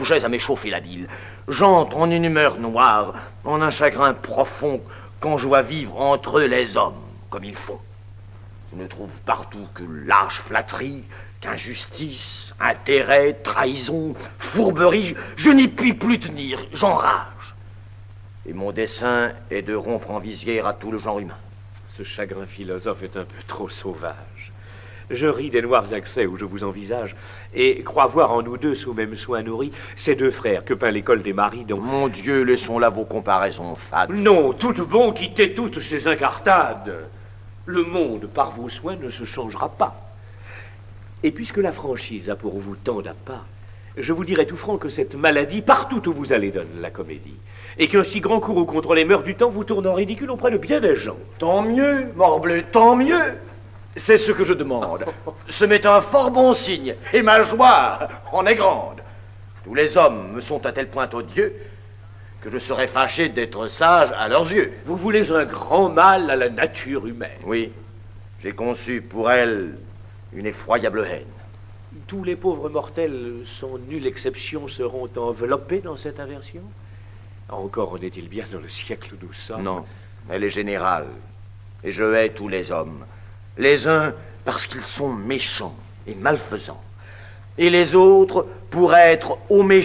J'ai à m'échauffer la ville. J'entre en une humeur noire, en un chagrin profond, quand je vois vivre entre eux les hommes, comme ils font. Je ne trouve partout que large flatterie, qu'injustice, intérêt, trahison, fourberie. Je n'y puis plus tenir, j'enrage. Et mon dessein est de rompre en visière à tout le genre humain. Ce chagrin philosophe est un peu trop sauvage. Je ris des noirs accès où je vous envisage, et crois voir en nous deux, sous même soin nourris, ces deux frères que peint l'école des maris dont... Mon Dieu, laissons là vos comparaisons fades. Non, tout bon, quittez toutes ces incartades. Le monde, par vos soins, ne se changera pas. Et puisque la franchise a pour vous tant d'appât, je vous dirai tout franc que cette maladie, partout où vous allez, donne la comédie. Et qu'un si grand courroux contre les mœurs du temps vous tourne en ridicule auprès de bien des gens. Tant mieux, morbleu, tant mieux. C'est ce que je demande. Ce m'est un fort bon signe, et ma joie en est grande. Tous les hommes me sont à tel point odieux que je serais fâché d'être sage à leurs yeux. Vous voulez un grand mal à la nature humaine. Oui, j'ai conçu pour elle une effroyable haine. Tous les pauvres mortels, sans nulle exception, seront enveloppés dans cette aversion? Encore en est-il bien dans le siècle où nous sommes? Non, elle est générale, et je hais tous les hommes. Les uns parce qu'ils sont méchants et malfaisants, et les autres pour être aux méchants